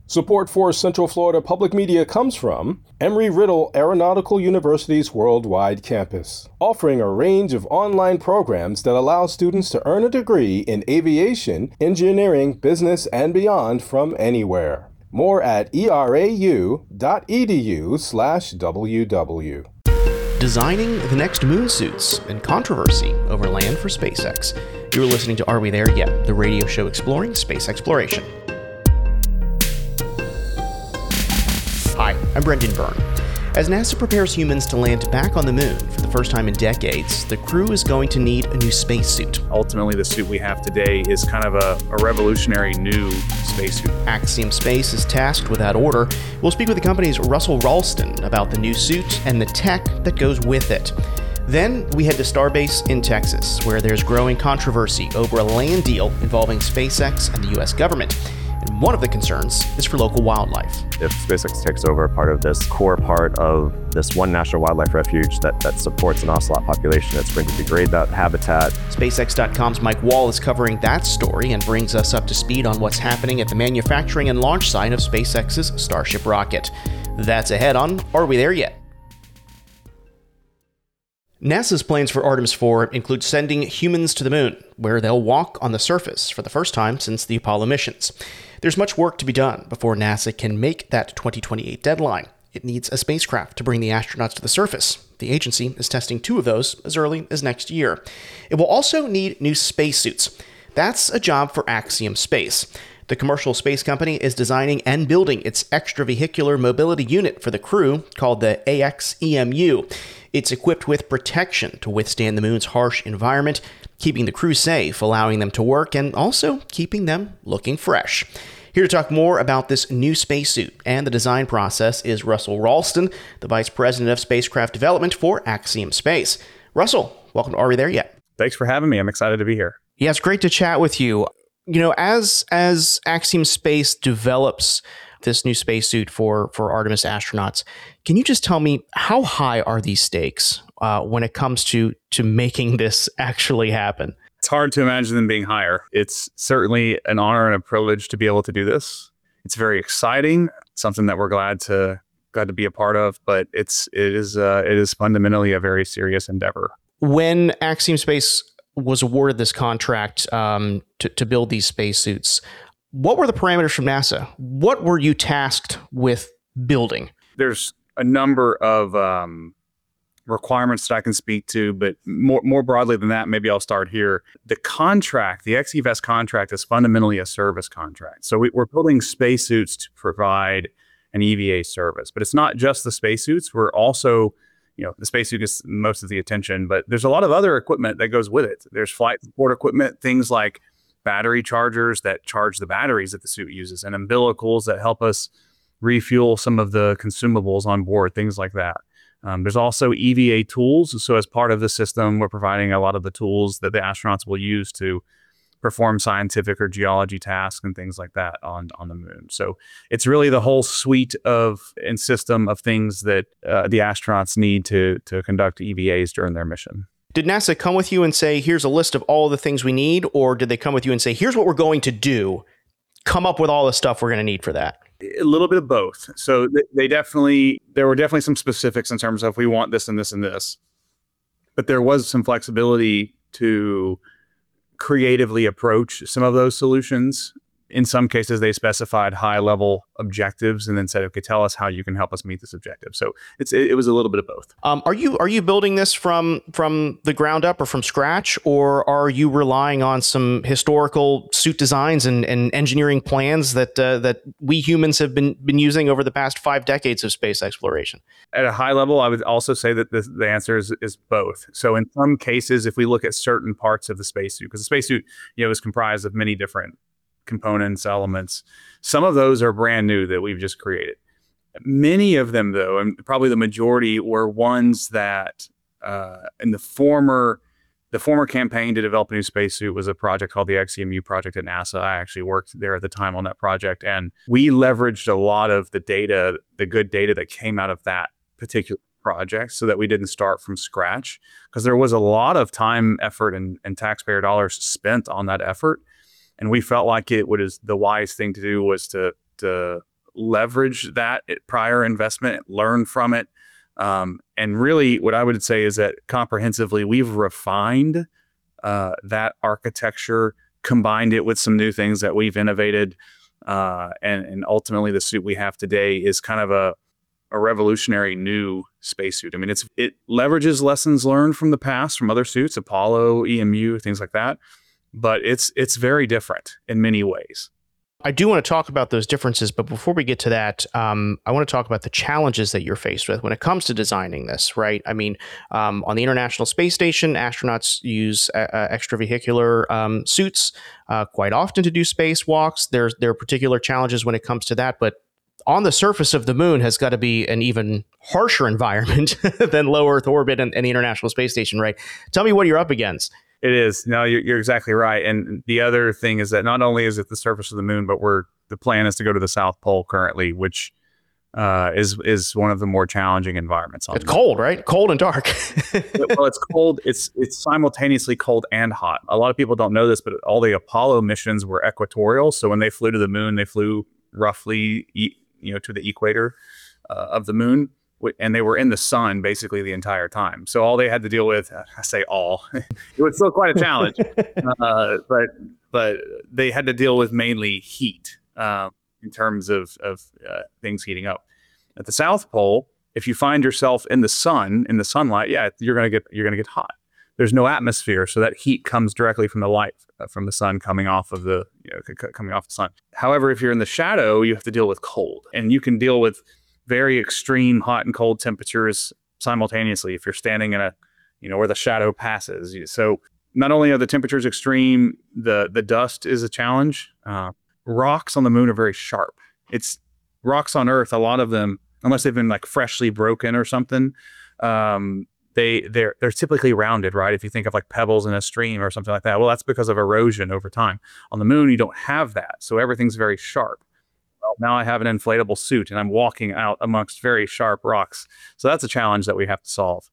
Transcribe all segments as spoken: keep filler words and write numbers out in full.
Support for Central Florida Public Media comes from Embry-Riddle Aeronautical University's worldwide campus, offering a range of online programs that allow students to earn a degree in aviation, engineering, business, and beyond from anywhere. More at erau.edu slash ww. Designing the next moon suits and controversy over land for SpaceX. You're listening to Are We There Yet?, the radio show exploring space exploration. Hi, I'm Brendan Byrne. As NASA prepares humans to land back on the moon for the first time in decades, the crew is going to need a new spacesuit. Ultimately, the suit we have today is kind of a, a revolutionary new spacesuit. Axiom Space is tasked with that order. We'll speak with the company's Russell Ralston about the new suit and the tech that goes with it. Then we head to Starbase in Texas, where there's growing controversy over a land deal involving SpaceX and the U S government. And one of the concerns is for local wildlife. If SpaceX takes over part of this core part of this one national wildlife refuge that, that supports an ocelot population, it's going to degrade that habitat. SpaceX dot com's Mike Wall is covering that story and brings us up to speed on what's happening at the manufacturing and launch site of SpaceX's Starship rocket. That's ahead on Are We There Yet? NASA's plans for Artemis four include sending humans to the moon, where they'll walk on the surface for the first time since the Apollo missions. There's much work to be done before NASA can make that twenty twenty-eight deadline. It needs a spacecraft to bring the astronauts to the surface. The agency is testing two of those as early as next year. It will also need new spacesuits. That's a job for Axiom Space. The commercial space company is designing and building its extravehicular mobility unit for the crew called the A X E M U. It's equipped with protection to withstand the moon's harsh environment, keeping the crew safe, allowing them to work, and also keeping them looking fresh. Here to talk more about this new spacesuit and the design process is Russell Ralston, the Vice President of Spacecraft Development for Axiom Space. Russell, welcome to Are We There Yet? Thanks for having me. I'm excited to be here. Yeah, it's great to chat with you. You know, as as Axiom Space develops this new spacesuit for, for Artemis astronauts, can you just tell me how high are these stakes uh, when it comes to to making this actually happen? It's hard to imagine them being higher. It's certainly an honor and a privilege to be able to do this. It's very exciting, something that we're glad to glad to be a part of, but it's it is uh, it is fundamentally a very serious endeavor. When Axiom Space was awarded this contract um, to, to build these spacesuits, what were the parameters from NASA? What were you tasked with building? There's a number of um, requirements that I can speak to, but more more broadly than that, maybe I'll start here. The contract, the X E V S contract, is fundamentally a service contract. So we, we're building spacesuits to provide an E V A service, but it's not just the spacesuits. We're also, you know, the spacesuit gets most of the attention, but there's a lot of other equipment that goes with it. There's flight support equipment, things like battery chargers that charge the batteries that the suit uses, and umbilicals that help us refuel some of the consumables on board, things like that. Um, there's also E V A tools. So as part of the system, we're providing a lot of the tools that the astronauts will use to perform scientific or geology tasks and things like that on, on the moon. So it's really the whole suite of and system of things that uh, the astronauts need to, to conduct E V As during their mission. Did NASA come with you and say, here's a list of all the things we need? Or did they come with you and say, here's what we're going to do, come up with all the stuff we're going to need for that? A little bit of both. So they definitely, there were definitely some specifics in terms of we want this and this and this. But there was some flexibility to creatively approach some of those solutions. In some cases, they specified high-level objectives and then said, okay, tell us how you can help us meet this objective. So it's it, it was a little bit of both. Um, are you are you building this from from the ground up or from scratch, or are you relying on some historical suit designs and, and engineering plans that uh, that we humans have been been using over the past five decades of space exploration? At a high level, I would also say that the, the answer is, is both. So in some cases, if we look at certain parts of the spacesuit, because the spacesuit, you know, is comprised of many different components, elements. Some of those are brand new that we've just created. Many of them, though, and probably the majority, were ones that uh, in the former the former campaign to develop a new spacesuit was a project called the X E M U project at NASA. I actually worked there at the time on that project, and we leveraged a lot of the data, the good data that came out of that particular project, so that we didn't start from scratch, because there was a lot of time, effort, and, and taxpayer dollars spent on that effort. And we felt like it was the wise thing to do was to, to leverage that prior investment, learn from it. Um, and really what I would say is that comprehensively, we've refined uh, that architecture, combined it with some new things that we've innovated. Uh, and, and ultimately the suit we have today is kind of a, a revolutionary new spacesuit. I mean, it's it leverages lessons learned from the past, from other suits, Apollo, E M U, things like that. But it's it's very different in many ways. I do want to talk about those differences, but before we get to that, um, I want to talk about the challenges that you're faced with when it comes to designing this, right? I mean, um, on the International Space Station, astronauts use uh, extravehicular um, suits uh, quite often to do spacewalks. There's, there are particular challenges when it comes to that, but on the surface of the moon has got to be an even harsher environment than low Earth orbit and, and the International Space Station, right? Tell me what you're up against. It is. No, you're, you're exactly right. And the other thing is that not only is it the surface of the moon, but we're the plan is to go to the South Pole currently, which uh, is is one of the more challenging environments. On it's cold, right? Cold and dark. Well, it's cold. It's it's simultaneously cold and hot. A lot of people don't know this, but all the Apollo missions were equatorial. So when they flew to the moon, they flew roughly, you know, to the equator uh, of the moon. And they were in the sun basically the entire time. So all they had to deal with, I say all, it was still quite a challenge, uh, but but they had to deal with mainly heat uh, in terms of, of uh, things heating up. At the South Pole, if you find yourself in the sun, in the sunlight, yeah, you're gonna get you're gonna get hot. There's no atmosphere, so that heat comes directly from the light uh, from the sun coming off of the you know, c- coming off the sun. However, if you're in the shadow, you have to deal with cold, and you can deal with very extreme hot and cold temperatures simultaneously if you're standing in a, you know, where the shadow passes. So not only are the temperatures extreme, the the dust is a challenge. Uh, rocks on the moon are very sharp. It's rocks on Earth, a lot of them, unless they've been like freshly broken or something, um, they they're they're typically rounded, right? If you think of like pebbles in a stream or something like that, well, that's because of erosion over time. On the moon, you don't have that, so everything's very sharp. Well, now I have an inflatable suit and I'm walking out amongst very sharp rocks. So that's a challenge that we have to solve.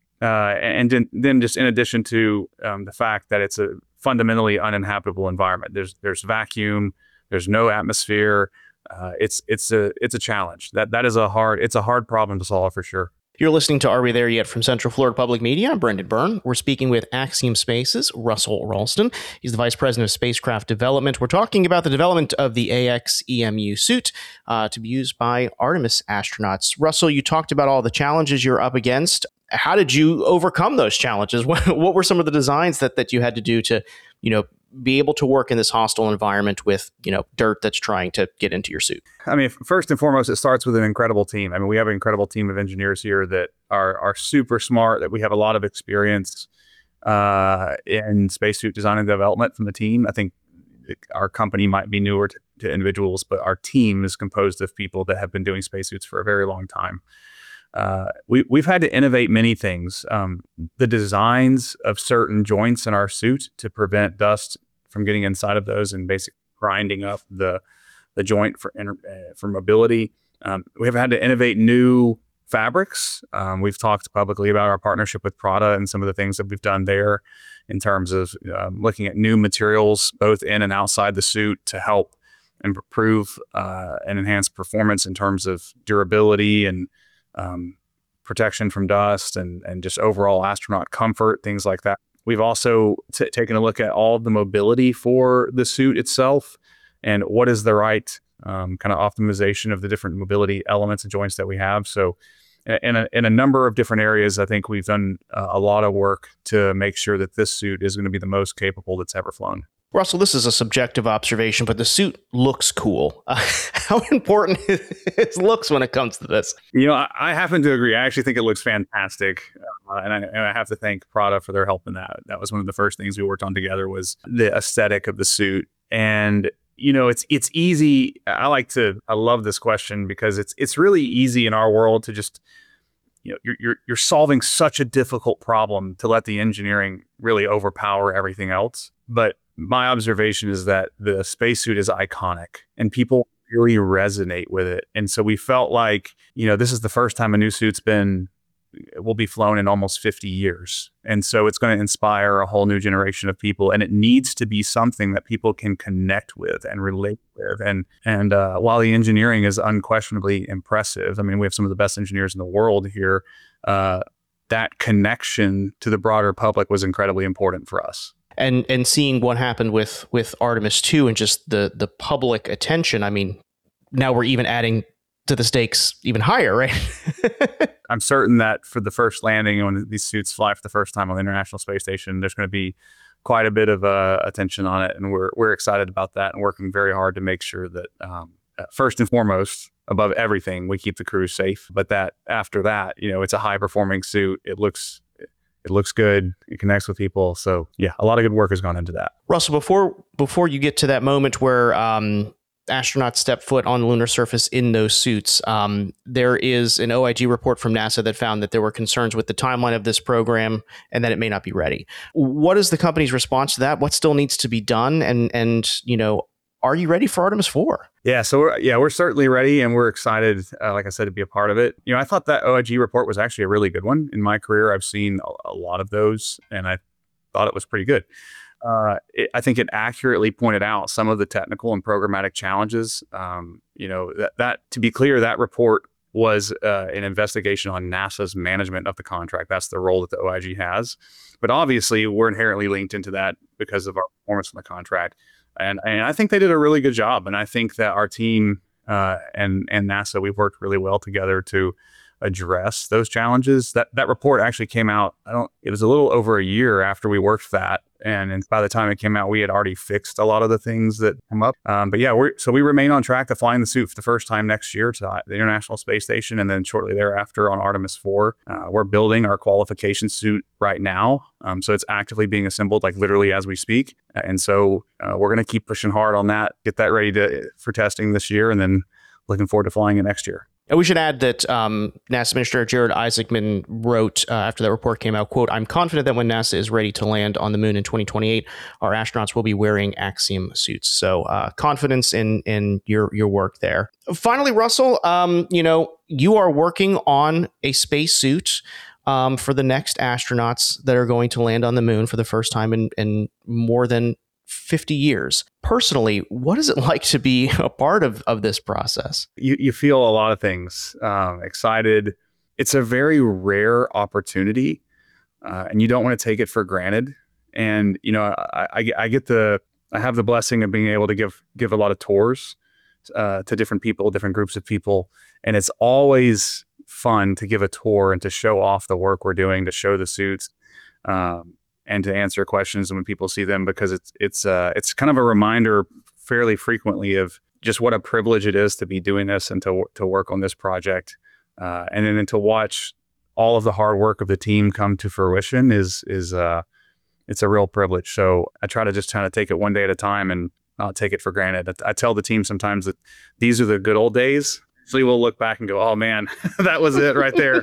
Uh, and then, then just in addition to um, the fact that it's a fundamentally uninhabitable environment, there's there's vacuum, there's no atmosphere. Uh, it's it's a it's a challenge. That that is a hard it's a hard problem to solve for sure. You're listening to Are We There Yet from Central Florida Public Media. I'm Brendan Byrne. We're speaking with Axiom Space's Russell Ralston. He's the Vice President of Spacecraft Development. We're talking about the development of the A X E M U suit uh, to be used by Artemis astronauts. Russell, you talked about all the challenges you're up against. How did you overcome those challenges? What, what were some of the designs that, that you had to do to, you know, be able to work in this hostile environment with, you know, dirt that's trying to get into your suit? I mean, first and foremost, it starts with an incredible team. I mean, we have an incredible team of engineers here that are are super smart, that we have a lot of experience uh, in spacesuit design and development from the team. I think our company might be newer to, to individuals, but our team is composed of people that have been doing spacesuits for a very long time. Uh, we, we've had to innovate many things. Um, the designs of certain joints in our suit to prevent dust from getting inside of those and basically grinding up the the joint for inter, uh, for mobility. Um, we've had to innovate new fabrics. Um, we've talked publicly about our partnership with Prada and some of the things that we've done there in terms of um, looking at new materials both in and outside the suit to help improve uh, and enhance performance in terms of durability and um, protection from dust and, and just overall astronaut comfort, things like that. We've also t- taken a look at all of the mobility for the suit itself and what is the right um, kind of optimization of the different mobility elements and joints that we have. So in a, in a number of different areas, I think we've done uh, a lot of work to make sure that this suit is going to be the most capable that's ever flown. Russell, this is a subjective observation, but the suit looks cool. Uh, how important is looks when it comes to this? You know, I, I happen to agree. I actually think it looks fantastic. Uh, and, I, and I have to thank Prada for their help in that. That was one of the first things we worked on together was the aesthetic of the suit. And, you know, it's it's easy. I like to, I love this question because it's it's really easy in our world to just, you know, you're, you're, you're solving such a difficult problem to let the engineering really overpower everything else. But my observation is that the spacesuit is iconic and people really resonate with it. And so we felt like, you know, this is the first time a new suit's been will be flown in almost fifty years. And so it's going to inspire a whole new generation of people. And it needs to be something that people can connect with and relate with. And and uh, while the engineering is unquestionably impressive, I mean, we have some of the best engineers in the world here, uh, that connection to the broader public was incredibly important for us. And and seeing what happened with with Artemis two and just the the public attention, I mean, now we're even adding to the stakes even higher, right? I'm certain that for the first landing, when these suits fly for the first time on the International Space Station, there's going to be quite a bit of uh, attention on it, and we're we're excited about that and working very hard to make sure that um, first and foremost, above everything, we keep the crew safe. But that after that, you know, it's a high performing suit. It looks it looks good. It connects with people. So yeah, a lot of good work has gone into that. Russell, before before you get to that moment where um, astronauts step foot on the lunar surface in those suits, um, there is an O I G report from NASA that found that there were concerns with the timeline of this program and that it may not be ready. What is the company's response to that? What still needs to be done? And and you know, are you ready for Artemis four? Yeah, so we're, yeah, we're certainly ready, and we're excited, uh, like I said, to be a part of it. You know, I thought that O I G report was actually a really good one. In my career, I've seen a, a lot of those, and I thought it was pretty good. Uh, it, I think it accurately pointed out some of the technical and programmatic challenges. Um, you know, that, that to be clear, that report was uh, an investigation on NASA's management of the contract. That's the role that the O I G has. But obviously, we're inherently linked into that because of our performance on the contract. And, and I think they did a really good job. And I think that our team uh, and, and NASA, we've worked really well together to address those challenges. That that report actually came out, I don't, it was a little over a year after we worked that. And, and by the time it came out, we had already fixed a lot of the things that come up. Um, but yeah, we're, so we remain on track to flying the suit for the first time next year to the International Space Station. And then shortly thereafter on Artemis four, uh, we're building our qualification suit right now. Um, so it's actively being assembled, like literally as we speak. And so uh, we're going to keep pushing hard on that, get that ready to for testing this year, and then looking forward to flying it next year. And we should add that um, NASA Administrator Jared Isaacman wrote uh, after that report came out, quote, "I'm confident that when NASA is ready to land on the moon in twenty twenty-eight, our astronauts will be wearing Axiom suits." So uh, confidence in in your your work there. Finally, Russell, um, you know, you are working on a spacesuit um, for the next astronauts that are going to land on the moon for the first time in, in more than fifty years. Personally, what is it like to be a part of, of this process? You you feel a lot of things. Um, excited. It's a very rare opportunity, uh, and you don't want to take it for granted. And you know, I, I, I get the I have the blessing of being able to give give a lot of tours uh, to different people, different groups of people, and it's always fun to give a tour and to show off the work we're doing, to show the suits. Um, and to answer questions when people see them, because it's it's uh, it's kind of a reminder fairly frequently of just what a privilege it is to be doing this and to to work on this project, uh, and then to watch all of the hard work of the team come to fruition is is uh, it's a real privilege. So I try to just kind of take it one day at a time and not take it for granted. I, I tell the team sometimes that these are the good old days. So we'll look back and go, "Oh man, that was it right there."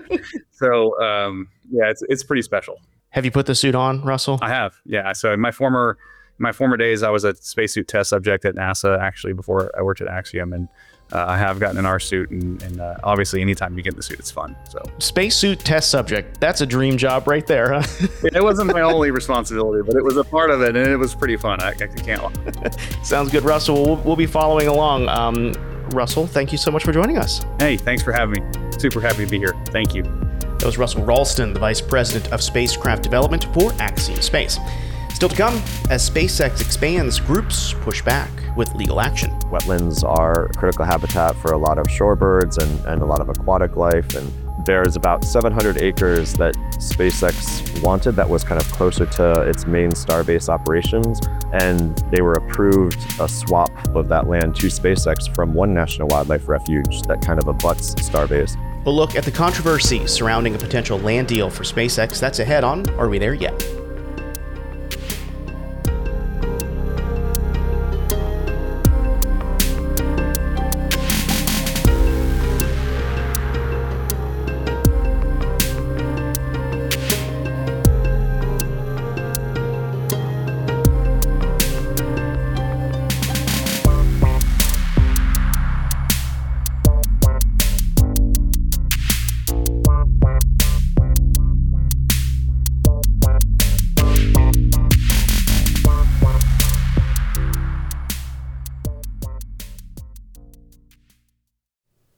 So um, yeah, it's it's pretty special. Have you put the suit on, Russell? I have, yeah. So in my former my former days, I was a spacesuit test subject at NASA, actually, before I worked at Axiom, and uh, I have gotten in our suit, and, and uh, obviously, anytime you get in the suit, it's fun. So spacesuit test subject, that's a dream job right there, huh? It wasn't my only responsibility, but it was a part of it, and it was pretty fun. I, I can't lie. Sounds good, Russell. We'll, we'll be following along. Um, Russell, thank you so much for joining us. Hey, thanks for having me. Super happy to be here. Thank you. That was Russell Ralston, the Vice President of Spacecraft Development for Axiom Space. Still to come, as SpaceX expands, groups push back with legal action. Wetlands are critical habitat for a lot of shorebirds and, and a lot of aquatic life. And there's about seven hundred acres that SpaceX wanted that was kind of closer to its main Starbase operations. And they were approved a swap of that land to SpaceX from one National Wildlife Refuge that kind of abuts Starbase. We'll look at the controversy surrounding a potential land deal for SpaceX. That's ahead on Are We There Yet?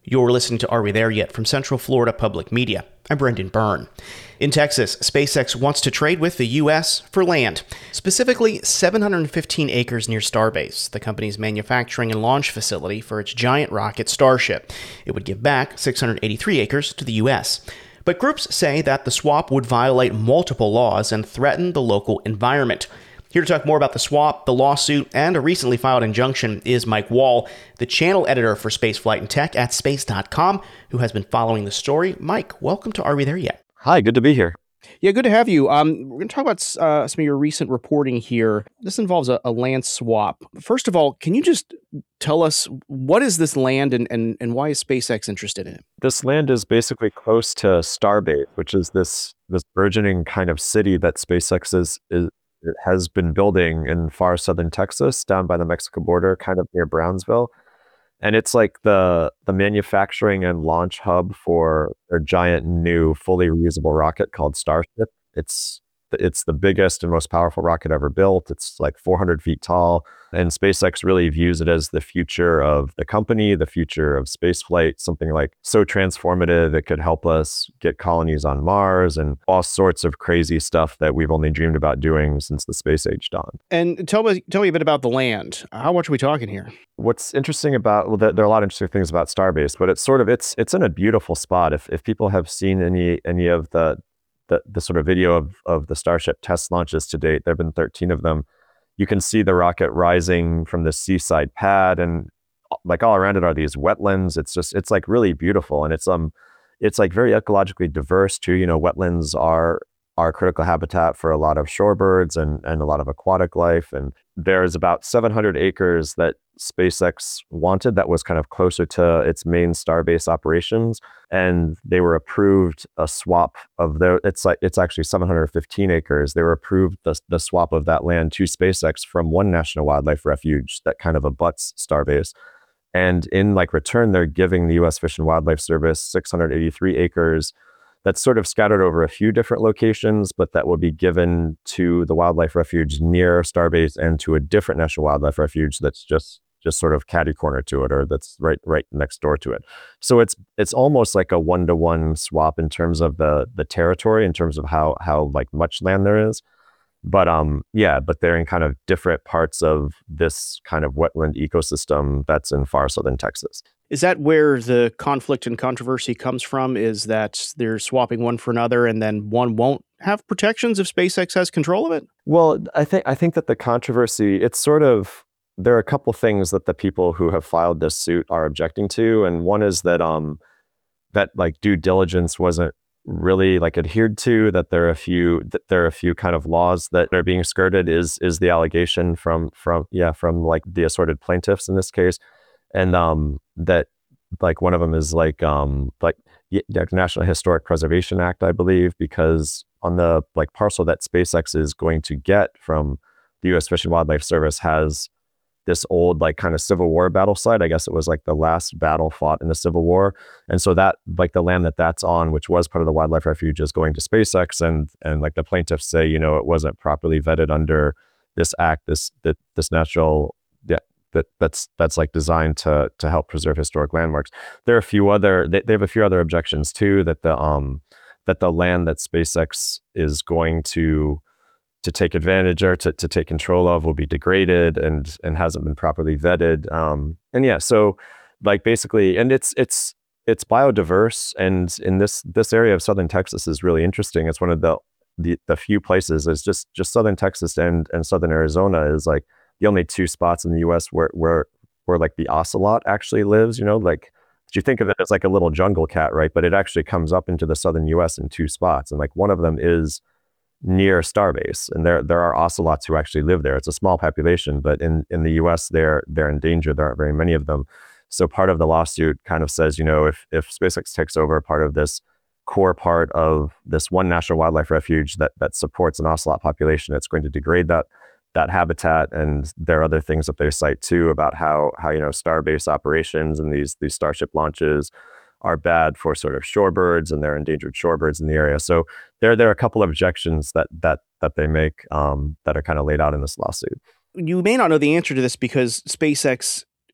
You're listening to Are We There Yet? From Central Florida Public Media. I'm Brendan Byrne. In Texas, SpaceX wants to trade with the U S for land, specifically seven hundred fifteen acres near Starbase, the company's manufacturing and launch facility for its giant rocket Starship. It would give back six hundred eighty-three acres to the U S. But groups say that the swap would violate multiple laws and threaten the local environment. Here to talk more about the swap, the lawsuit, and a recently filed injunction is Mike Wall, the channel editor for Spaceflight and Tech at space dot com, who has been following the story. Mike, welcome to Are We There Yet? Hi, good to be here. Yeah, good to have you. Um, we're going to talk about uh, some of your recent reporting here. This involves a, a land swap. First of all, can you just tell us what is this land and, and, and why is SpaceX interested in it? This land is basically close to Starbase, which is this this burgeoning kind of city that SpaceX is, is it has been building in far southern Texas, down by the Mexico border, kind of near Brownsville. And it's like the the manufacturing and launch hub for their giant new fully reusable rocket called Starship. It's it's the biggest and most powerful rocket ever built. It's like four hundred feet tall. And SpaceX really views it as the future of the company, the future of spaceflight, something like so transformative it could help us get colonies on Mars and all sorts of crazy stuff that we've only dreamed about doing since the space age dawned. And tell me, tell me a bit about the land. How much are we talking here? What's interesting about, well, there, there are a lot of interesting things about Starbase, but it's sort of, it's it's in a beautiful spot. If if people have seen any any of the the, the sort of video of, of the Starship test launches to date, there have been thirteen of them. You can see the rocket rising from the seaside pad, and like all around it are these wetlands. It's just, it's like really beautiful. And it's, um, it's like very ecologically diverse too. You know, wetlands are, are critical habitat for a lot of shorebirds and, and a lot of aquatic life. And there's about seven hundred acres that SpaceX wanted that was kind of closer to its main Starbase operations. And they were approved a swap of their, it's like, it's actually seven hundred fifteen acres. They were approved the, the swap of that land to SpaceX from one national wildlife refuge that kind of abuts Starbase. And in like return, they're giving the U S Fish and Wildlife Service six hundred eighty-three acres that's sort of scattered over a few different locations, but that will be given to the wildlife refuge near Starbase and to a different national wildlife refuge that's just just sort of catty corner to it, or that's right right next door to it. So it's it's almost like a one-to-one swap in terms of the the territory, in terms of how how like much land there is. But um yeah, but they're in kind of different parts of this kind of wetland ecosystem that's in far southern Texas. Is that where the conflict and controversy comes from, is that they're swapping one for another and then one won't have protections if SpaceX has control of it? Well, I think I think that the controversy, it's sort of, there are a couple things that the people who have filed this suit are objecting to. And one is that um that like due diligence wasn't really like adhered to, that there are a few that there are a few kind of laws that are being skirted is is the allegation from from yeah from like the assorted plaintiffs in this case. And um, that like one of them is like um, like the National Historic Preservation Act, I believe, because on the like parcel that SpaceX is going to get from the U S Fish and Wildlife Service has this old like kind of Civil War battle site. I guess it was like the last battle fought in the Civil War. And so that like the land that that's on, which was part of the wildlife refuge, is going to SpaceX. And and like the plaintiffs say, you know, it wasn't properly vetted under this act, this that this natural yeah. That that's that's like designed to to help preserve historic landmarks. There are a few other they, they have a few other objections too, that the um that the land that SpaceX is going to to take advantage or to, to take control of will be degraded and and hasn't been properly vetted. Um and yeah, so like basically, and it's it's it's biodiverse, and in this this area of southern Texas is really interesting. It's one of the the, the few places, is just just southern Texas and and southern Arizona is like the only two spots in the U S where where where like the ocelot actually lives. You know, like you think of it as like a little jungle cat, right? But it actually comes up into the southern U S in two spots, and like one of them is near Starbase, and there there are ocelots who actually live there. It's a small population, but in in the U S they're they're endangered. There aren't very many of them. So part of the lawsuit kind of says, you know, if if SpaceX takes over part of this core part of this one national wildlife refuge that that supports an ocelot population, it's going to degrade that that habitat. And there are other things that they cite too about how how you know Starbase operations and these these Starship launches are bad for sort of shorebirds, and they're endangered shorebirds in the area. So there there are a couple of objections that that that they make um, that are kind of laid out in this lawsuit. You may not know the answer to this because SpaceX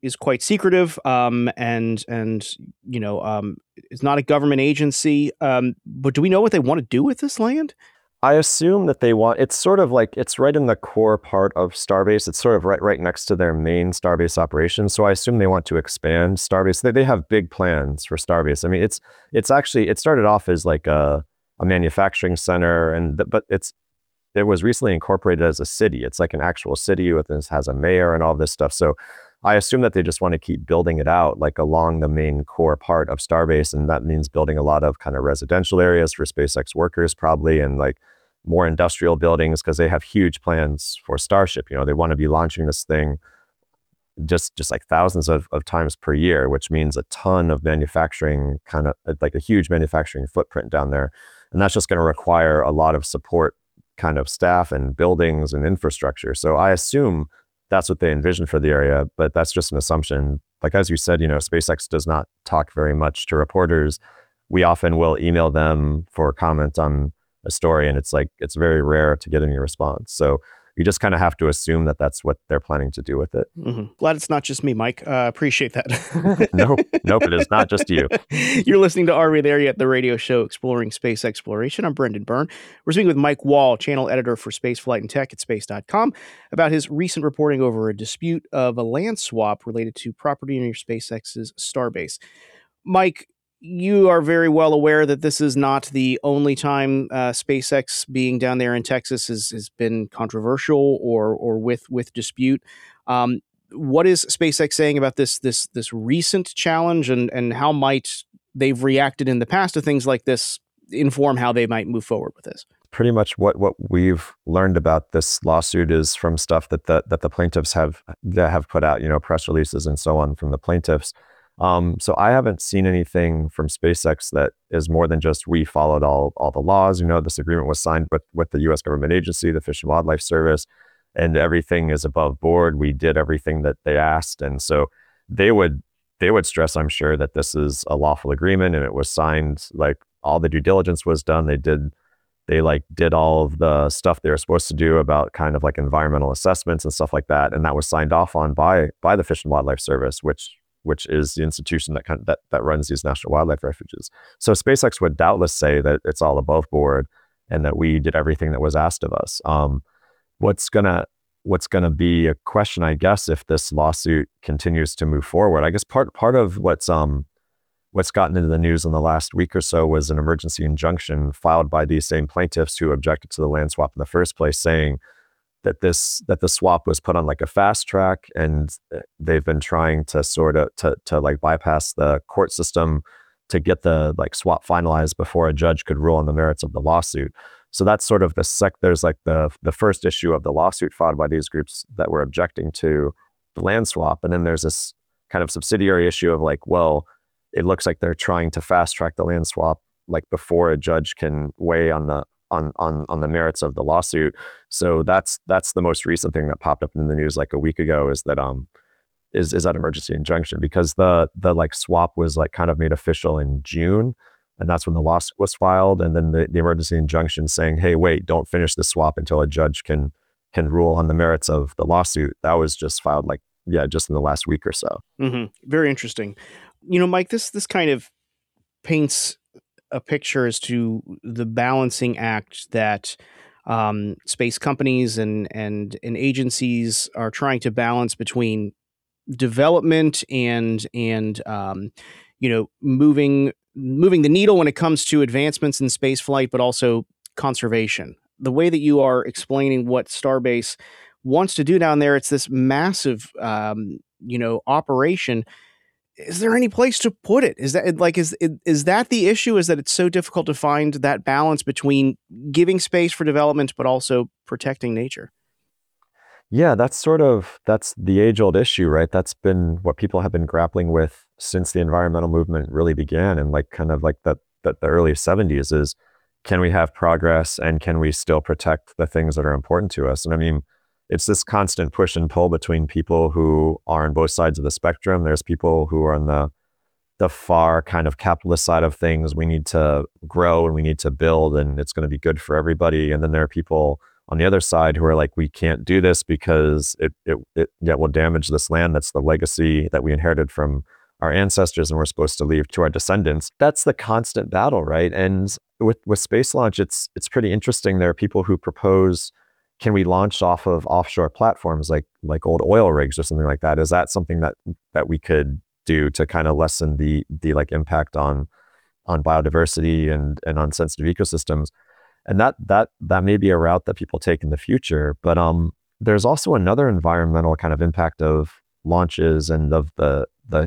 is quite secretive, um, and and you know, um, it's not a government agency. Um, but do we know what they want to do with this land? I assume that they want, it's sort of like, it's right in the core part of Starbase. It's sort of right right next to their main Starbase operations. So I assume they want to expand Starbase. They, they have big plans for Starbase. I mean, it's it's actually, it started off as like a, a manufacturing center, and but it's, it was recently incorporated as a city. It's like an actual city with this, has a mayor and all this stuff. So I assume that they just want to keep building it out like along the main core part of Starbase. And that means building a lot of kind of residential areas for SpaceX workers probably, and like more industrial buildings, because they have huge plans for Starship. You know, they want to be launching this thing just just like thousands of, of times per year, which means a ton of manufacturing, kind of like a huge manufacturing footprint down there. And that's just going to require a lot of support kind of staff and buildings and infrastructure. So I assume that's what they envision for the area, but that's just an assumption. Like, as you said, you know, SpaceX does not talk very much to reporters. We often will email them for comment on a story, and it's like, it's very rare to get any response. So you just kind of have to assume that that's what they're planning to do with it. Mm-hmm. Glad it's not just me, Mike. Uh, appreciate that. nope, nope, it is not just you. You're listening to Are We There Yet? The radio show exploring space exploration. I'm Brendan Byrne. We're speaking with Mike Wall, channel editor for Space Flight and Tech at space dot com, about his recent reporting over a dispute of a land swap related to property near SpaceX's Starbase. Mike, you are very well aware that this is not the only time uh, SpaceX being down there in Texas has, has been controversial or or with with dispute. Um, what is SpaceX saying about this this this recent challenge, and and how might they've reacted in the past to things like this inform how they might move forward with this? Pretty much what what we've learned about this lawsuit is from stuff that the that the plaintiffs have that have put out, you know, press releases and so on from the plaintiffs. Um, so I haven't seen anything from SpaceX that is more than just, we followed all all the laws. You know, this agreement was signed with with the U S government agency, the Fish and Wildlife Service, and everything is above board. We did everything that they asked, and so they would they would stress, I'm sure, that this is a lawful agreement and it was signed. Like, all the due diligence was done. They did they like did all of the stuff they were supposed to do about kind of like environmental assessments and stuff like that, and that was signed off on by by the Fish and Wildlife Service, which which is the institution that kind of, that that runs these national wildlife refuges. So SpaceX would doubtless say that it's all above board and that we did everything that was asked of us. Um, what's gonna what's gonna be a question, I guess, if this lawsuit continues to move forward. I guess part part of what's um what's gotten into the news in the last week or so was an emergency injunction filed by these same plaintiffs who objected to the land swap in the first place, saying that this that the swap was put on like a fast track, and they've been trying to sort of to to like bypass the court system to get the like swap finalized before a judge could rule on the merits of the lawsuit. So that's sort of the sec there's like the the first issue of the lawsuit filed by these groups that were objecting to the land swap, and then there's this kind of subsidiary issue of like, well, it looks like they're trying to fast track the land swap like before a judge can weigh on the on on on the merits of the lawsuit. So that's that's the most recent thing that popped up in the news like a week ago, is that um is is that emergency injunction, because the the like swap was like kind of made official in June, and that's when the lawsuit was filed, and then the, the emergency injunction saying, hey, wait, don't finish the swap until a judge can can rule on the merits of the lawsuit. That was just filed like yeah just in the last week or so. Mm-hmm. Very interesting. You know, Mike, this this kind of paints a picture as to the balancing act that um, space companies and, and and agencies are trying to balance between development and and um, you know moving moving the needle when it comes to advancements in space flight, but also conservation. The way that you are explaining what Starbase wants to do down there, it's this massive um, you know operation. Is there any place to put it? Is that like, is, is that the issue? Is that it's so difficult to find that balance between giving space for development, but also protecting nature? Yeah, that's sort of, that's the age old issue, right? That's been what people have been grappling with since the environmental movement really began, and like kind of like the, the, the early seventies is, can we have progress and can we still protect the things that are important to us? And I mean, it's this constant push and pull between people who are on both sides of the spectrum. There's people who are on the the far kind of capitalist side of things. We need to grow and we need to build and it's going to be good for everybody. And then there are people on the other side who are like, we can't do this because it it it yeah, will damage this land. That's the legacy that we inherited from our ancestors and we're supposed to leave to our descendants. That's the constant battle, right? And with with space launch, it's it's pretty interesting. There are people who propose, can we launch off of offshore platforms like like old oil rigs or something like that? Is that something that that we could do to kind of lessen the the like impact on on biodiversity and and on sensitive ecosystems? And that that that may be a route that people take in the future. But um, there's also another environmental kind of impact of launches and of the the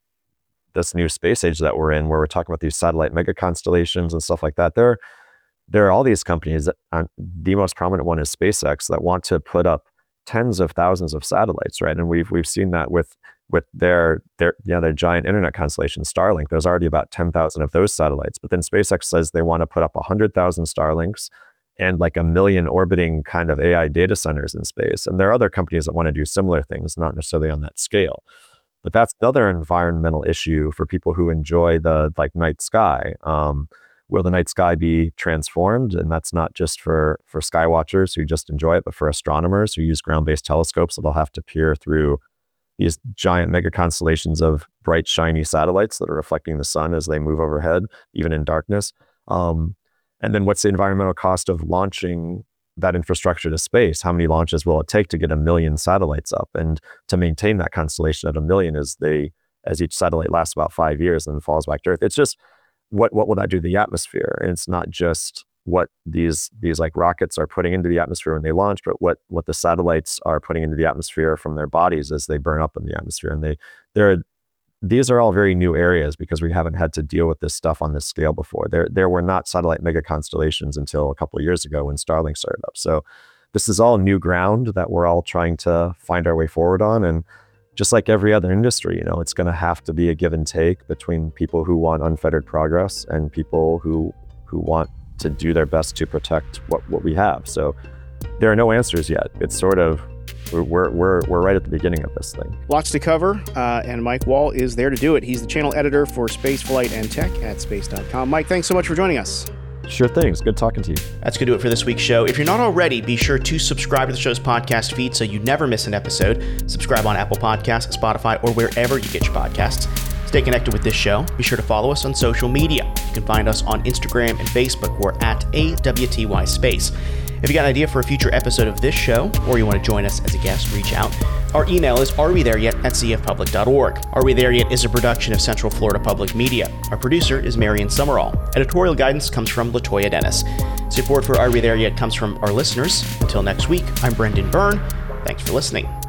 this new space age that we're in, where we're talking about these satellite mega constellations and stuff like that. There, there are all these companies that uh, the most prominent one is SpaceX, that want to put up tens of thousands of satellites, right? And we've we've seen that with with their their yeah their giant internet constellation Starlink. There's already about ten thousand of those satellites, but then SpaceX says they want to put up one hundred thousand Starlinks and like a million orbiting kind of A I data centers in space. And there are other companies that want to do similar things, not necessarily on that scale. But that's another environmental issue for people who enjoy the like night sky. Um, will the night sky be transformed? And that's not just for for sky watchers who just enjoy it, but for astronomers who use ground-based telescopes that they'll have to peer through these giant mega constellations of bright, shiny satellites that are reflecting the sun as they move overhead, even in darkness. Um, and then what's the environmental cost of launching that infrastructure to space? How many launches will it take to get a million satellites up? And to maintain that constellation at a million as they, as each satellite lasts about five years and then falls back to Earth. It's just, what what will that do to the atmosphere? And it's not just what these these like rockets are putting into the atmosphere when they launch, but what what the satellites are putting into the atmosphere from their bodies as they burn up in the atmosphere. And they there these are all very new areas because we haven't had to deal with this stuff on this scale before. There there were not satellite mega constellations until a couple of years ago when Starlink started up. So this is all new ground that we're all trying to find our way forward on. And just like every other industry, you know, it's going to have to be a give and take between people who want unfettered progress and people who who want to do their best to protect what, what we have. So there are no answers yet. It's sort of, we're we're we're right at the beginning of this thing. Lots to cover, uh, and Mike Wall is there to do it. He's the channel editor for Spaceflight and Tech at space dot com. Mike, thanks so much for joining us. Sure thing. It's good talking to you. That's going to do it for this week's show. If you're not already, be sure to subscribe to the show's podcast feed so you never miss an episode. Subscribe on Apple Podcasts, Spotify, or wherever you get your podcasts. Stay connected with this show. Be sure to follow us on social media. You can find us on Instagram and Facebook. We're at A W T Y Space. If you got an idea for a future episode of this show, or you want to join us as a guest, reach out. Our email is arewethereyet at c f public dot org. Are We There Yet is a production of Central Florida Public Media. Our producer is Marion Summerall. Editorial guidance comes from Latoya Dennis. Support for Are We There Yet comes from our listeners. Until next week, I'm Brendan Byrne. Thanks for listening.